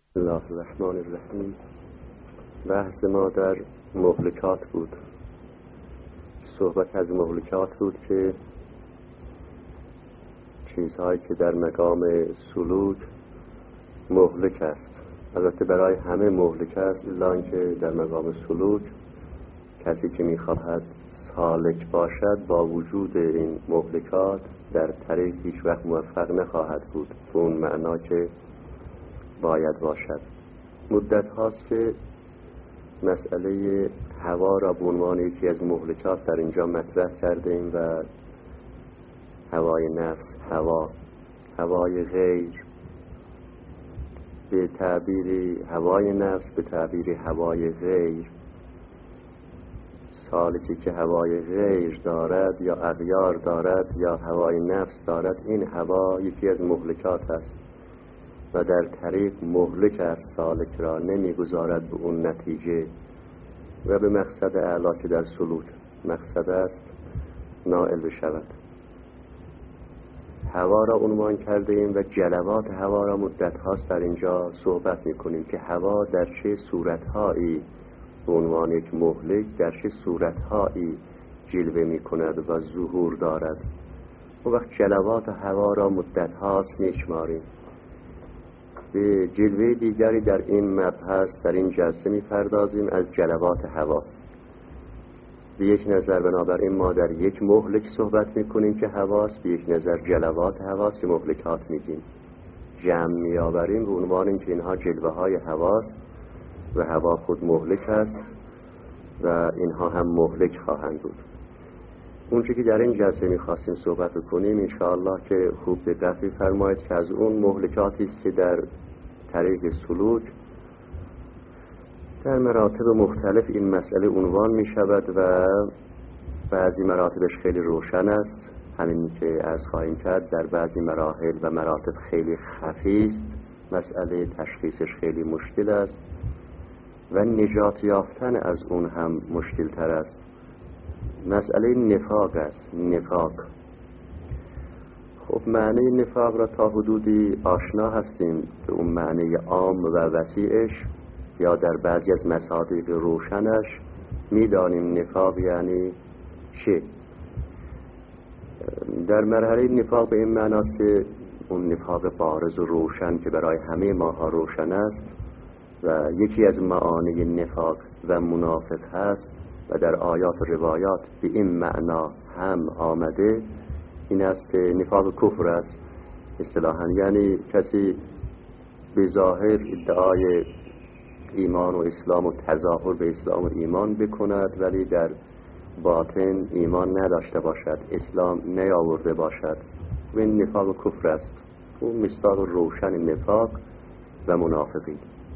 بسم الله الرحمن الرحیم. بحث ما در مهلکات بود. صحبت از مهلکات بود که چیزهایی که در مقام سلوک مهلک است. البته برای همه مهلک است، الا اینکه در مقام سلوک کسی که میخواهد سالک باشد با وجود این مهلکات در طریق هیچ وقت موفق نخواهد بود به اون معنا که باید باشد. مدت هاست که مسئله هوا را به عنوان یکی از مهلکات در اینجا مطرح کرده ایم و هوای نفس، هوای غیر، به تعبیر هوای نفس، به تعبیر هوای غیر، سالکی که هوای غیر دارد یا اغیار دارد یا هوای نفس دارد، این هوا یکی از مهلکات است و در طریق مهلک است، سالک را نمیگذارد به اون نتیجه و به مقصد اعلا که در سلوک مقصد است نائل بشود. هوا را عنوان کرده ایم و جلوات هوا را مدت هاست در اینجا صحبت میکنیم که هوا در چه صورتهایی به عنوان یک مهلک در چه صورتهایی جلوه میکند و ظهور دارد. و وقت جلوات هوا را مدت هاست میشماریم. به جلوه دیگری در این مبحث در این جلسه میپردازیم از جلوات هوا. به یک نظر بنابراین ما در یک مهلک صحبت میکنیم که هواست، به یک نظر جلوات هواست که مهلکات میگیم. جمع میآوریم به عنوان اینکه اینها جلوه های هواست و هوا خود مهلک است و اینها هم مهلک خواهند بود. اونچه که در این جلسه میخواستیم صحبت کنیم انشاءالله که خوب دقت فرمایید که از اون مهلکاتی است که در طریق سلوک در مراتب مختلف این مسئله عنوان می شود و بعضی مراتبش خیلی روشن است، همین که عرض خواهیم کرد در بعضی مراحل و مراتب خیلی خفی است، مسئله تشخیصش خیلی مشکل است و نجات یافتن از اون هم مشکل تر است. مسئله نفاق است. نفاق، خب معنی نفاق را تا حدودی آشنا هستیم به اون معنی عام و وسیعش یا در بعضی از مصادیق روشنش میدانیم نفاق یعنی چه. در مرحله نفاق به این معناست که اون نفاق بارز و روشن که برای همه ماها روشن است و یکی از معانی نفاق و منافق هست و در آیات و روایات به این معنا هم آمده، این است که نفاق کفر است اصطلاحاً، یعنی کسی به ظاهر ادعای ایمان و اسلام و تظاهر به اسلام و ایمان بکند ولی در باطن ایمان نداشته باشد، اسلام نیاورده باشد، و این نفاق کفر است. اون مصداق روشن نفاق و منافقی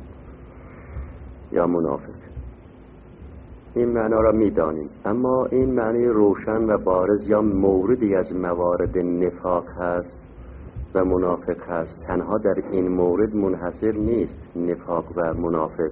یا منافق، این معنا را میدانیم. اما این معنی روشن و بارز یا موردی از موارد نفاق هست و منافق هست، تنها در این مورد منحصر نیست. نفاق و منافق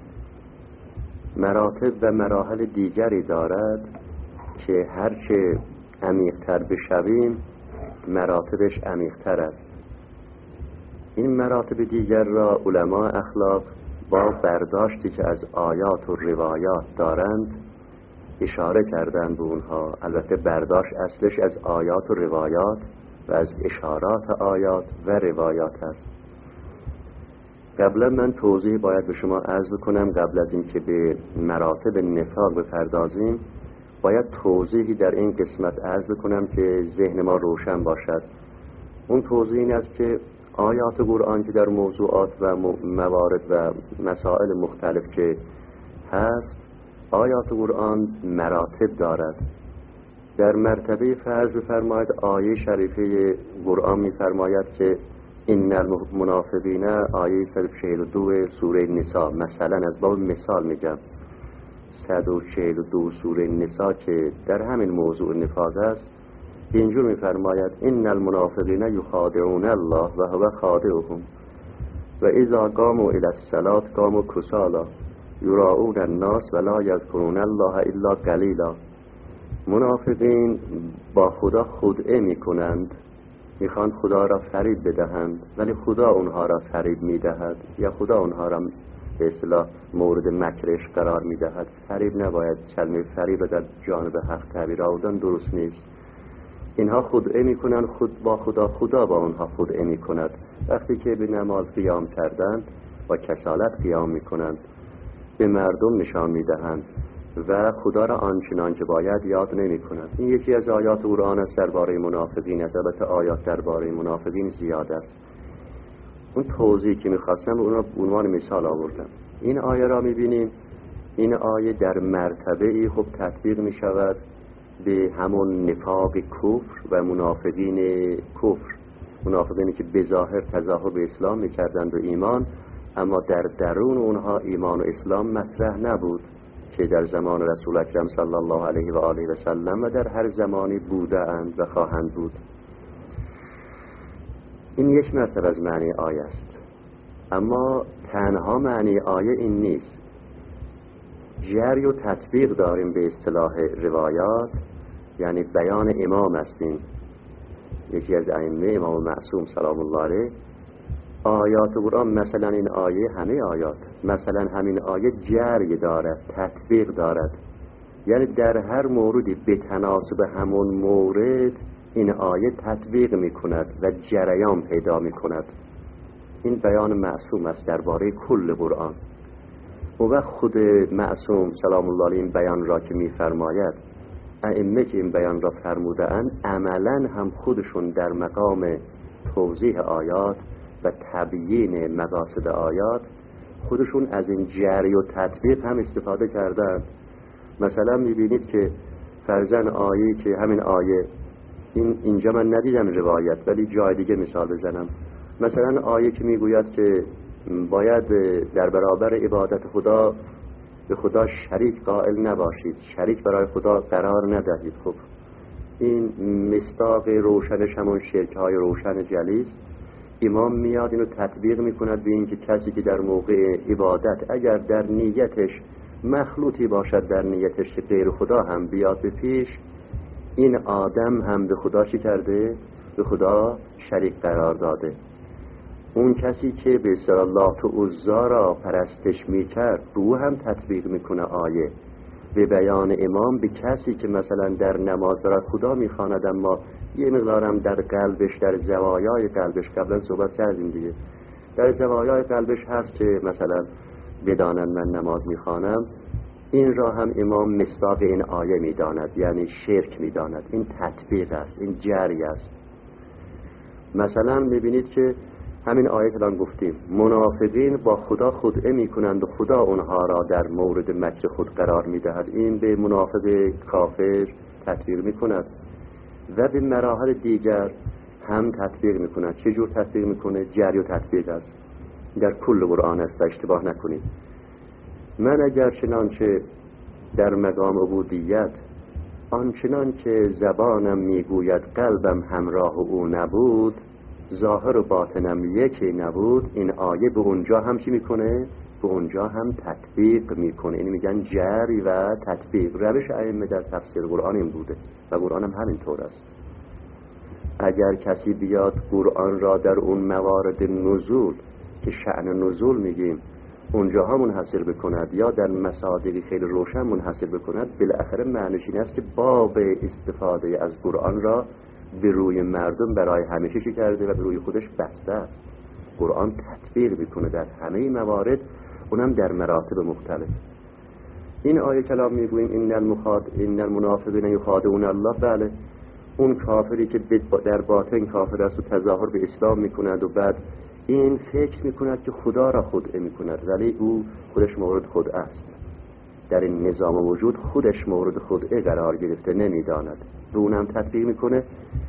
مراتب و مراحل دیگری دارد که هرچه عمیق‌تر بشویم مراتبش عمیق‌تر است. این مراتب دیگر را علما اخلاق با برداشتی که از آیات و روایات دارند اشاره کردند به اونها. البته برداشت اصلش از آیات و روایات و از اشارات آیات و روایات است. قبلا من توضیح باید به شما عرض کنم. قبل از اینکه به مراتب نفاق بپردازیم باید توضیحی در این قسمت عرض کنم که ذهن ما روشن باشد. اون توضیح این است که آیات قرآن که در موضوعات و موارد و مسائل مختلف که هست، آیات قرآن مراتب دارد. در مرتبه فرض بفرماید آیه شریفه قرآن می‌فرماید که ان المنافقین، آیه 142 سوره نساء، مثلا از باب مثال میگم 142 سوره نساء که در همین موضوع نفاق است، اینجور می‌فرماید ان المنافقین یخادعون الله و هو خادعهم و اذا قاموا الی الصلاة قاموا کسالی یراؤون الناس ولا یذکرون الله الا قلیلا. منافقین با خدا خدعه میکنند میخوان خدا را فریب بدهند، ولی خدا اونها را فریب میدهد یا خدا اونها را به اصطلاح مورد مکرش قرار میدهد. فریب نباید، کلمه فریب در جانب حق تعبیر آوردن درست نیست. اینها خدعه میکنن خود با خدا، خدا با اونها خدعه میکند. وقتی که به نماز قیام کردند با کسالت قیام میکنند، به مردم نشان میدهند و خدا را آنچنان که باید یاد نمیکنند. این یکی از آیات قرآن است درباره منافقین. از البته آیات درباره منافقین زیاد است. اون توضیحی که میخواستم اون را به عنوان مثال آوردم. این آیه را میبینیم، این آیه در مرتبه ای خب تطبیق میشود به همون نفاق کفر و منافقین کفر، منافقینی که به ظاهر تظاهر به اسلام میکردند و ایمان، اما در درون اونها ایمان و اسلام مطرح نبود، که در زمان رسول اکرم صلی الله علیه و آله و سلم و در هر زمانی بوده اند و خواهند بود. این یک مرتبه از معنی آیه است. اما تنها معنی آیه این نیست. جری و تطبیق داریم به اصطلاح روایات، یعنی بیان امام هستیم، یکی از ائمه امام معصوم سلام الله علیه. آیات قرآن مثلا این آیه، همه آیات مثلا همین آیه جری دارد، تطبیق دارد، یعنی در هر موردی به تناسب همون مورد این آیه تطبیق می کند و جریان پیدا می کند. این بیان معصوم است درباره کل قرآن. و خود معصوم سلام الله علیه این بیان را که می فرماید، ائمه که این بیان را فرموده اند عملا هم خودشون در مقام توضیح آیات و تبیین مقاصد آیات خودشون از این جری و تطبیق هم استفاده کردند. مثلا میبینید که فرضاً آیه که همین آیه اینجا من ندیدم روایت، ولی جای دیگه مثال بزنم. مثلا آیه که میگوید که باید در برابر عبادت خدا به خدا شریک قائل نباشید، شریک برای خدا قرار ندهید. خب این مصداق روشنش همون شرک‌های روشن جلیست. امام میاد اینو تطبیق میکند به این که کسی که در موقع عبادت اگر در نیتش مخلوطی باشد، در نیتش که غیر خدا هم بیاد به پیش، این آدم هم به خدا چی کرده؟ به خدا شریک قرار داده. اون کسی که به اصطلاح لات و عزا را پرستش میکرد، او هم تطبیق میکنه آیه به بیان امام به کسی که مثلا در نماز دارد خدا میخواند، اما یه مقدارم در قلبش، در زوایای قلبش، قبلا صحبت کردیم دیگه، در زوایای قلبش هست که مثلا بدانن من نماز میخوانم، این را هم امام مصداق این آیه میداند، یعنی شرک میداند. این تطبیق است، این جری است. مثلا میبینید که همین آیه که الان گفتیم، منافقین با خدا خدعه میکنند و خدا اونها را در مورد مکر خود قرار میدهد. این به منافق کافر تطبیق میکند و به مراحل دیگر هم تطبیق میکند. چه جور تطبیق میکنه؟ جری و تطبیق است، در کل قرآن است، اشتباه نکنید. من اگر چنانچه در مقام عبودیت آنچنان که زبانم میگوید قلبم همراه او نبود، ظاهر و باطنم یکی نبود، این آیه به اونجا هم چی میکنه؟ به اونجا هم تطبیق میکنه. این میگن جری و تطبیق. روش ائمه در تفسیر قرآن این بوده و قرآن هم همین طور است. اگر کسی بیاد قرآن را در اون موارد نزول که شأن نزول میگیم اونجاها منحصر بکند یا در مصادیقی خیلی روشن منحصر بکند، بالاخره معنیش این است که باب استفاده از قرآن را به روی مردم برای همیشه چی کرده و به روی خودش بسته است. قرآن تطبیق میکنه در همه موارد، اونم در مراتب مختلف. این آیه کلام میگوییم ان المنافقین یخادعون الله، بله، اون کافری که در باطن کافر است و تظاهر به اسلام میکند و بعد این فکر میکند که خدا را خدعه میکند، ولی او خودش مورد خدعه است، در این نظام وجود خودش مورد خدعه قرار گرفته، نمیداند. به اونم تطبیق میکنه.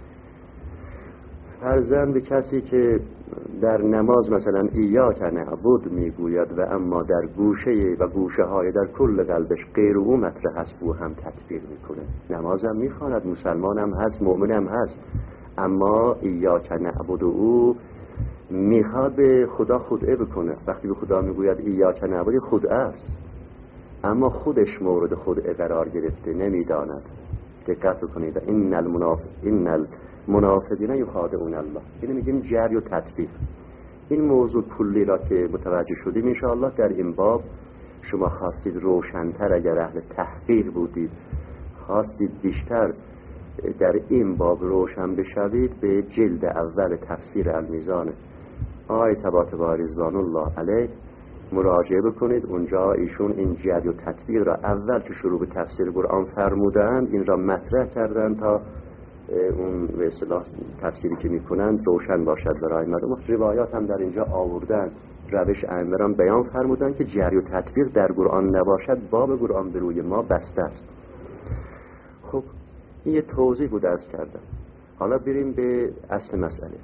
فرضاً به کسی که در نماز مثلا ایاک نعبد میگوید و اما در گوشه و گوشه های در کل قلبش غیر او مطرح هست، او هم تطبیق میکنه. نمازم میخواند، مسلمانم هست، مؤمنم هست، اما ایاک نعبد او میخواد به خدا خدعه بکنه. وقتی به خدا میگوید ایاک نعبد، خدعه است، اما خودش مورد خدعه قرار گرفته، نمیداند. دقت کنید. ان منافقین یخادعون الله. اینو میگیم جری و تطبیق. این موضوع کلی را که متوجه شدیم انشاءالله در این باب شما خواستید روشن‌تر، اگر اهل تحقیق بودید خواستید بیشتر در این باب روشن بشوید، به جلد اول تفسیر المیزان آقای طباطبایی رضوان الله علیه مراجعه بکنید. اونجا ایشون این جری و تطبیق را اول که شروع به تفسیر قرآن فرمودند این را مطرح کردن تا اون به اصطلاح تفسیری که میکنند روشن باشد برای مردم. روایات هم در اینجا آوردن، روش ائمه را بیان فرمودن که جری و تطبیق در قرآن نباشد باب قرآن به روی ما بسته است. خب این یه توضیح بود عرض کردم. حالا بریم به اصل مسئله.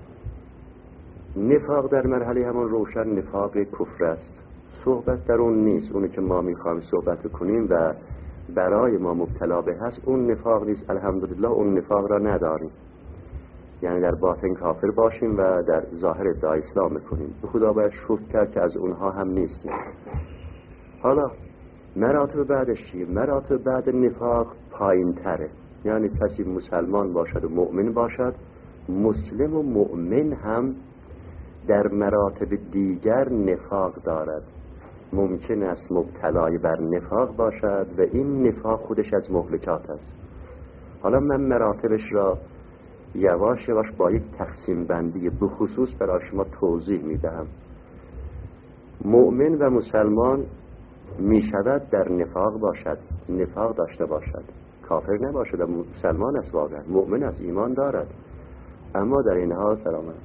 نفاق در مرحله همان روشن نفاق کفر است. صحبت در اون نیست، اونی که ما میخوایم صحبت کنیم و برای ما مبتلا به هست اون نفاق نیست. الحمدلله اون نفاق را نداریم، یعنی در باطن کافر باشیم و در ظاهر ادعای اسلام کنیم. به خدا باید شکر کرد که از اونها هم نیستیم. حالا مراتب بعدش چیه؟ مراتب بعد نفاق پایین تره، یعنی کسی مسلمان باشد و مؤمن باشد، مسلم و مؤمن هم در مراتب دیگر نفاق دارد. ممکن است مبتلای بر نفاق باشد و این نفاق خودش از مهلکات است. حالا من مراتبش را یواش یواش با یک تقسیم بندی به خصوص برای شما توضیح میدهم. مؤمن و مسلمان می شود در نفاق باشد، نفاق داشته باشد، کافر نباشد و مسلمان است، واقعا مؤمن است، ایمان دارد، اما در این حال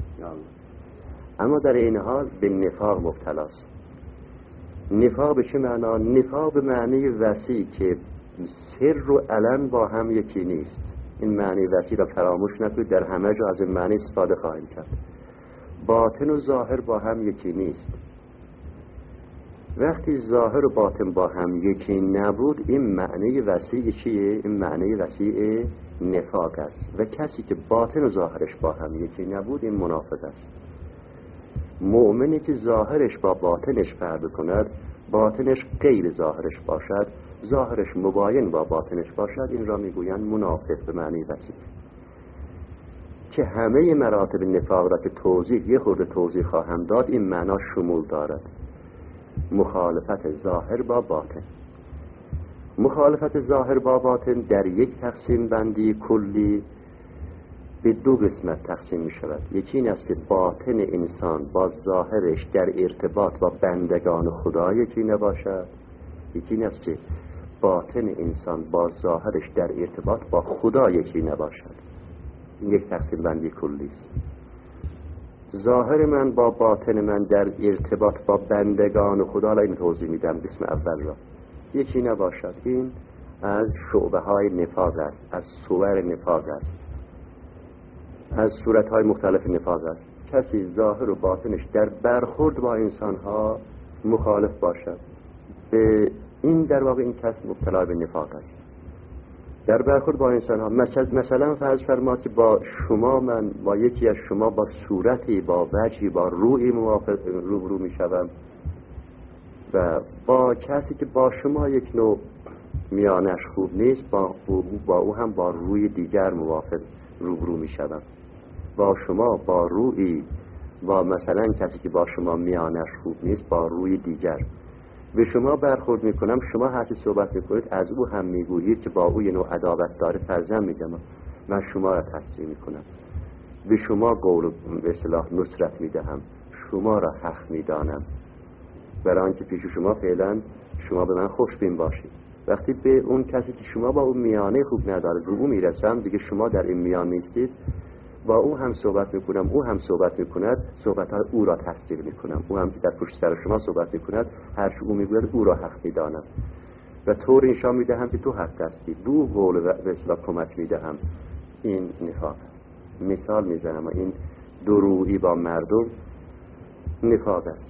در این حال به نفاق مبتلاست. نفاق به چه معنا؟ نفاق به معنی وسیع که سر و علن با هم یکی نیست. این معنی وسیع را فراموش نکنید، در همه جا از این معنی استفاده خواهیم کرد. باطن و ظاهر با هم یکی نیست. وقتی ظاهر و باطن با هم یکی نبود، این معنی وسیع چیه؟ این معنی وسیع نفاق است. و کسی که باطن و ظاهرش با هم یکی نبود این منافق است. مؤمنی که ظاهرش با باطنش فرق کند، باطنش غیر ظاهرش باشد، ظاهرش مباین با باطنش باشد، این را میگویند منافق به معنی وسیع. که همه مراتب نفاق را که یه خورده توضیح خواهم داد این معنا شمول دارد. مخالفت ظاهر با باطن. مخالفت ظاهر با باطن در یک تقسیم بندی کلی به دو قسمت تقسیم می شود. یکی این است که باطن انسان با ظاهرش در ارتباط با بندگان خدا یکی نباشد. یکی این است که باطن انسان با ظاهرش در ارتباط با خدا یکی نباشد. این یک تقسیم بندی کلی است. ظاهر من با باطن من در ارتباط با بندگان خدا، این توضیح میدم قسم اول را، یکی نباشد. این از شعبه های نفاق است، از صور نفاق است، از صورت های مختلف نفاق است. کسی ظاهر و باطنش در برخورد با انسان ها مخالف باشد، به این در واقع این کس مبتلا به نفاق است. در برخورد با انسان ها مثلا فرض فرماد که با شما، من با یکی از شما با صورتی، با وجهی، با روحی روبرو می شوم و با کسی که با شما یک نوع میانش خوب نیست، با او هم با روی دیگر موافق روبرو می شوم. با شما با روحی، با مثلا کسی که با شما میانش خوب نیست با روی دیگر به شما برخورد میکنم، شما هرچی صحبت میکنید از او هم میگویید که با او یه نوع عداوت داره. فرضاً میگم من شما را تصدیق میکنم، به شما قول به اصطلاح نصرت میدهم، شما را حق میدانم، برای آنکه پیش شما فعلا شما به من خوشبین باشید. وقتی به اون کسی که شما با اون میانه خوب نداره رو او میرسم، دیگه شما در این میان نیستید، با او هم صحبت میکنم، او هم صحبت میکند، صحبت ها او را تصدیق میکنم، او هم که در پشت سر شما صحبت میکند هرچی او میگوید او را حق میدانم و طور نشان میدهم که تو حق هستی، دو قول و اصلاح کمک میدهم. این نفاق است. مثال میزنم، این درویی با مردم نفاق است.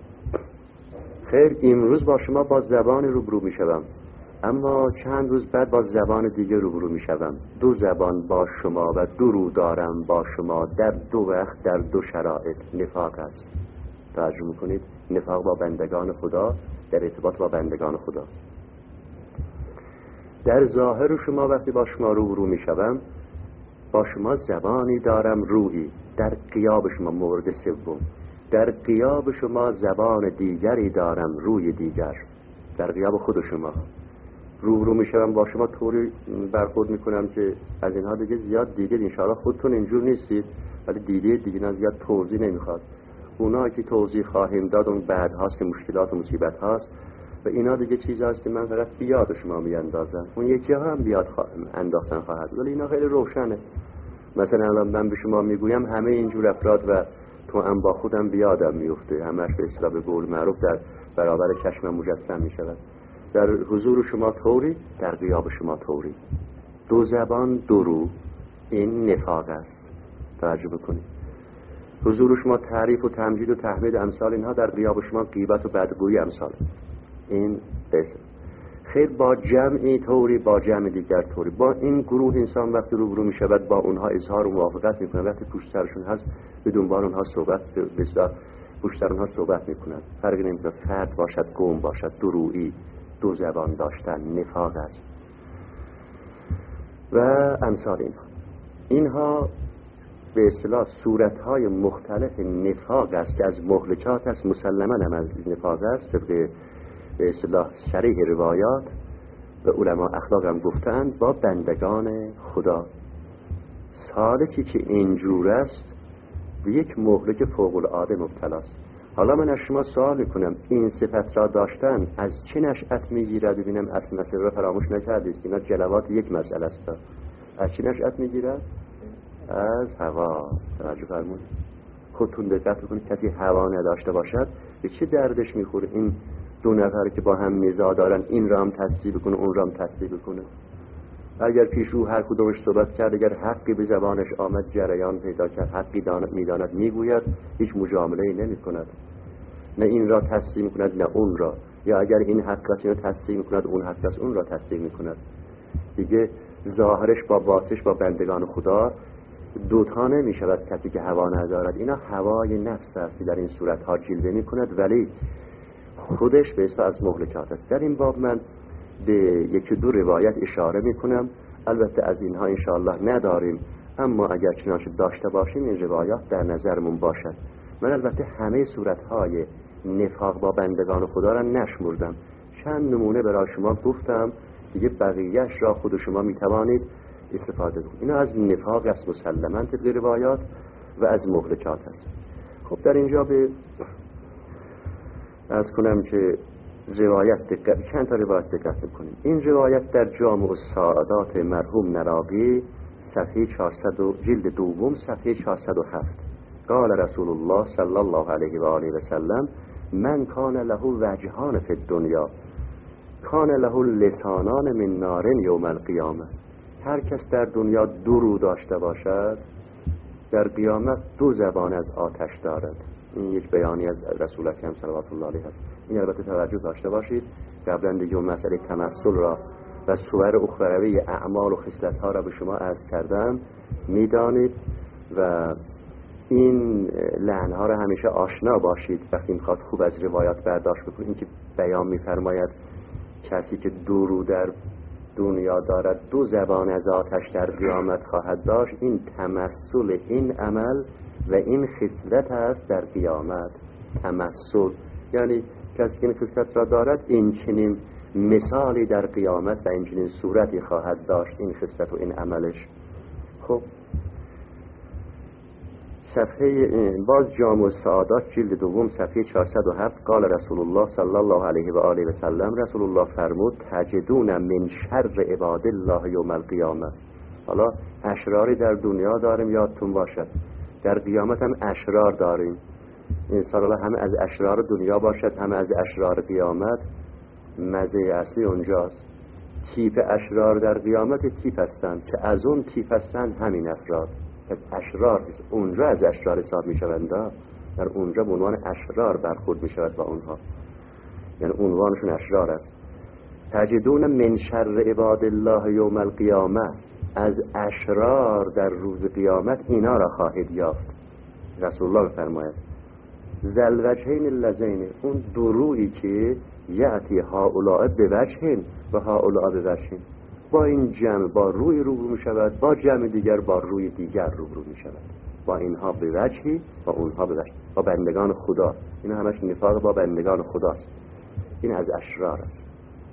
خیر امروز با شما با زبان روبرو میشوم، اما چند روز بعد با زبان دیگه روبرو میشوم. دو زبان با شما و دو رو دارم با شما در دو وقت در دو شرایط. نفاق است. توجه میکنید؟ نفاق با بندگان خدا، در ارتباط با بندگان خدا. در ظاهر شما وقتی با شما روبرو میشوم با شما زبانی دارم رویی. در غیاب شما مورد سوم، در غیاب شما زبان دیگری دارم روی دیگر. در غیاب خود شما رو میشم با شما طوری برخورد میکنم که از اینها دیگه زیاد دیگه انشاءالله خودتون اینجور نیستید، ولی دیگه نه زیاد توضیح نمیخواد. اونا که توضیح خواهیم داد اون بعد هاست که مشکلات و مصیبت هاست و اینا دیگه چیز هاست که من فقط بیاد شما میاندازم. اون یکی ها هم بیاد انداختن خواهد، ولی اینا خیلی روشنه. مثلا الان من به شما میگویم همه اینجور افراد و تو هم با خودم بیادم میفته، همش به اصطلاح به قول معروف در برابر چشم مجسم میشود. در حضور شما طوری، در غیاب شما طوری. دو زبان دو رو، این نفاق است. توجه بکنید. حضور شما تعریف و تمجید و تحمید امثال اینها، در غیاب شما غیبت و بدگویی امثال. این اسم خیر با جمعی طوری، با جمع دیگر طوری. با این گروه انسان وقتی روبرو می شود با اونها اظهار و موافقت می کند، وقتی پشت سرشون هست به دنبال اونها صحبت بسیار پشت سر اونها صحبت می کند. فرقی نمی کند فرد باشد قوم باشد، درویی، دو زبان داشتن نفاق است و امثال اینها به اصطلاح صورتهای مختلف نفاق است که از مهلکات است، مسلماً هم از نفاق است طبق به اصطلاح صریح روایات و علما اخلاق هم گفتند با بندگان خدا. سالکی که اینجور است به یک مهلک فوق العاده مبتلا است. حالا من از شما سوال میکنم این صفت را داشتن از چه نشأت میگیرد؟ ببینم اصل مسئله را فراموش نکردید که اینا جلوات یک مسئله است. از چه نشأت میگیرد؟ از هوا. توجه فرمودید. خودتون دقت بکنید کسی هوا نداشته باشد به چه دردش میخوره این دو نفر که با هم نزاع دارن، این را هم تصدیق کنه اون را هم تصدیق کنه. اگر پیش رو هر کدومش صحبت کرد، اگر حقی به زبانش آمد جریان پیدا کرد، حقی میداند میگوید، هیچ مجامله‌ای نمی‌کند. نه این را تصدیق می‌کند نه اون را، یا اگر این حق است اینو تصدیق می‌کند، اون حق است اون را تصدیق می‌کند. دیگه ظاهرش با باطنش با بندگان خدا دوتا نمی‌شود کسی که هوا ندارد. اینا هوای نفس است که در این صورت‌ها جلوه می‌کند، ولی خودش به اصطلاح از مهلکات است. در این باب من به یکی دو روایت اشاره میکنم، البته از اینها انشاءالله نداریم، اما اگر چنانچه داشته باشیم این روایات در نظرمون باشد. من البته همه صورتهای نفاق با بندگان خدا را نشمردم، چند نمونه برای شما گفتم، دیگه بقیهش را خود شما میتوانید استفاده کنید. اینا از نفاق است مسلماً طبق روایات و از مهلکات است. خب در اینجا به از کنم که چند تا روایت دقت میکنیم. این روایت در جامع السعادات مرحوم نراقی صفحه 400 جلد دوم صفحه 407 قال رسول الله صلی الله علیه و آله و سلم من کان له وجهان فی الدنیا کان له لسانان من نار یوم القیامه. هر کس در دنیا دو رو داشته باشد در قیامت دو زبان از آتش دارد. این یک بیانی از رسول اکرم صلوات الله علیه است. این البته توجه داشته باشید، قبلا دیگه اون مسئله تمثل را و صور اخروی اعمال و خصلت‌ها را به شما عرض کردم، میدانید و این لعنها را همیشه آشنا باشید وقتی میخواد خوب از روایات برداشت بکنید. این که بیان میفرماید کسی که دو رو در دنیا دارد دو زبان از آتش در قیامت خواهد داشت، این تمثل این عمل و این خصلت است در قیامت. تمثل یعنی کسی که این خصلت را دارد این چنین مثالی در قیامت و این چنین صورتی خواهد داشت این خصلت و این عملش. خب صفحه باز جامع السعادات جلد دوم صفحه 407 قال رسول الله صلی الله علیه و آله و سلم رسول الله فرمود تجدون من شر عباد الله یوم القیامه. حالا اشراری در دنیا داریم یادتون باشد، در قیامت هم اشرار داریم. انسان الله همه از اشرار دنیا باشد همه از اشرار قیامت. مزه اصلی اونجاست. تیپ اشرار در قیامت تیپ هستند که از اون تیپ هستند همین افراد از اشرار اونجا از اشرار حساب می شوند. در اونجا به عنوان اشرار برخورد می شود با اونها، یعنی عنوانشون اشرار است. تجدون من شر عباد الله یوم القیامه، از اشرار در روز قیامت اینا را خواهید یافت. رسول الله فرماید ذل وجهین اللذین، اون دو رویی که یأتی هؤلاء به وجهین و هؤلاء به وجهین، با این جمع با روی روبرو می شود، با جمع دیگر با روی دیگر روبرو می شود، با اینها به وجهی با اونها به وجهی، با بندگان خدا. اینا همش نفاق با بندگان خداست. این از اشرار است.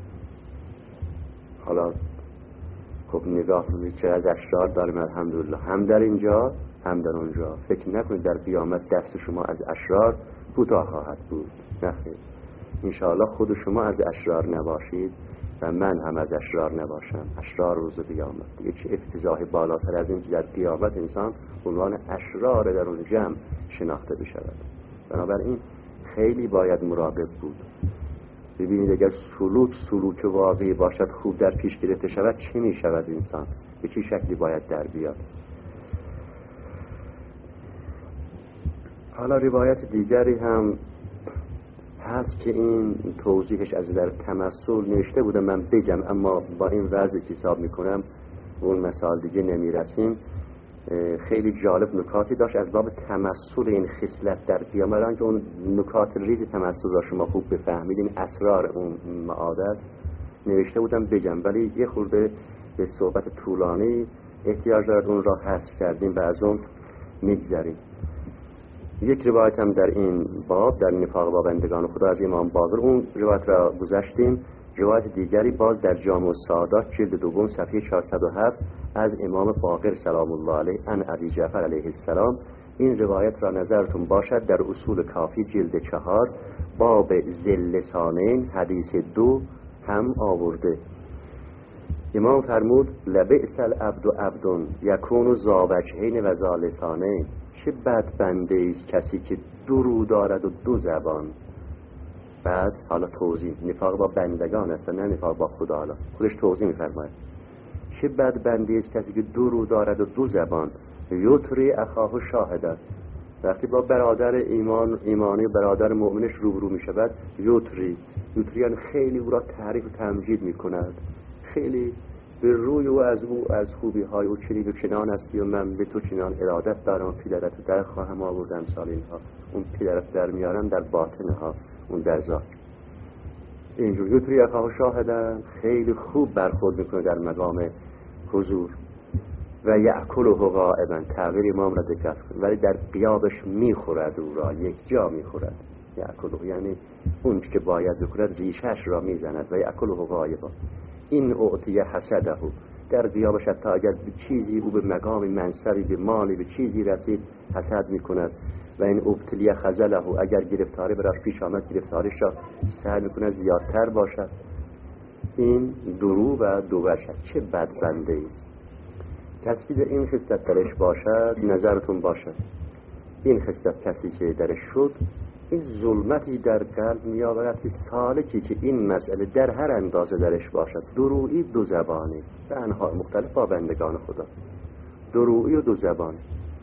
حالا خب نگاه کنید چه از اشرار داریم الحمدلله، هم در اینجا هم در اونجا. فکر نکنید در قیامت دست شما از اشرار کوتاه خواهد بود، نخیر. انشاءالله خود شما از اشرار نباشید و من هم از اشرار نباشم. اشرار روز قیامت دیگه چه افتضاح بالاتر از این که در قیامت انسان عنوان اشرار در اون جمع شناخته بشود. بنابراین خیلی باید مراقب بود. ببینید اگر سلوک واقعی باشد، خوب در پیش گرفته شود، چه می شود انسان؟ به چه شکلی باید در بیاد؟ حالا روایت دیگری هم هست که این توضیحش از در تمثل نوشته بودم من بگم، اما با این وضع که حساب میکنم اون مثال دیگه نمیرسیم. خیلی جالب نکاتی داشت از باب تمثل این خصلت در قیامت، که اون نکات ریز تمثل را شما خوب بفهمیدین، اسرار اون معاد است. نوشته بودم بگم ولی یه خورده به صحبت طولانی احتیاج دارد، اون را حذف کردیم و از اون میگذریم. یک روایت هم در این باب، در نفاق با بندگان خدا، از امام باقر، اون روایت را گذاشتیم. روایت دیگری باز در جامع السعادات جلد دوم صفحه 407 از امام باقر سلام الله علیه عن ابی جعفر علیه السلام. این روایت را نظرتون باشد در اصول کافی جلد 4 باب ذی لسانین حدیث 2 هم آورده. امام فرمود لبئس العبد عبد یکون ذا وجهین و ذا لسانین. چه بد بنده است کسی که دو رو دارد و دو زبان. بعد حالا توضیح، نفاق با بندگان است نه نفاق با خدا. حالا خودش توضیح می‌فرماید چه بد بنده است کسی که دو رو دارد و دو زبان. یطری اخاه شاهد، وقتی با برادر ایمانی برادر مؤمنش روبرو می‌شود، یطری یعنی خیلی او را تعریف و تمجید می‌کند، خیلی به روی و از او از خوبی های او چنین و چنان هستی و من به تو چنان ارادت دارم، پدرت در خواهم آورد، امثال اینها. اون پدرت در میارم در باطنها، اون در ذات. اینجور یطری اخاه شاهدن، خیلی خوب برخورد میکنه در مقام حضور. و یأکله غائبا، تغییر امام را دقت کن، ولی در غیابش میخورد او را، یک جا میخورد. یأکله یعنی اون که باید بکند ریشش را میزند. و یأکله غائبا این اعطیه حسده، در غیابش حتی اگر به چیزی او به مقام منصبی به مالی به چیزی رسید حسد میکند. و این ابتلیه خزله، اگر گرفتاری براش پیش آمد گرفتاریش را سعی میکند زیادتر باشد. این درو و دوش است. چه بد بنده است کسی که این خصلت درش باشد. نظرتون باشد این خصلت کسی که درش شد، این ظلمتی در قلب میآورد که سالکی که این مسئله در هر اندازه درش باشد، درویی دو زبانی به انواع مختلف با بندگان خدا، درویی و دو زبانی،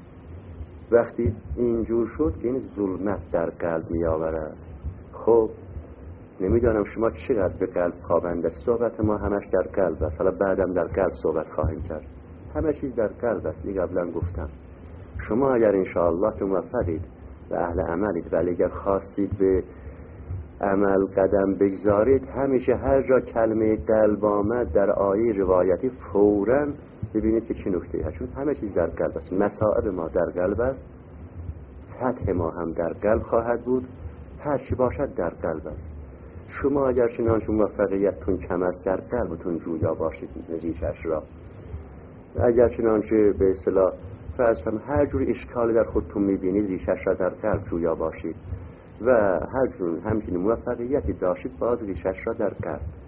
وقتی اینجور شد که این ظلمت در قلب میآورد. خب نمیدانم شما چقدر به قلب پابند. صحبت ما همش در قلب است، حالا بعدم در قلب صحبت خواهیم کرد. همه چیز در قلب است. این قبلا گفتم. شما اگر انشاءالله که موفقید و اهل عملید، ولی اگر خواستید به عمل قدم بگذارید، همیشه هر جا کلمه قلب آمد در آیه روایتی فوراً ببینید که چه نکته هست، چون همه چیز در قلب است. مصائب ما در قلب است، فتح ما هم در قلب خواهد بود، هر چی باشد در قلب است. شما اگر چنانچه موفقیتتون کم است، در قلبتون جویا باشید ریشش را. اگر چنانچه به اصطلاح فرض کنم هر جور اشکالی در خودتون میبینید، ریشش را در قلب جویا باشید. و هر جور همچنین موفقیتی داشتید، باز ریشش را در قلب.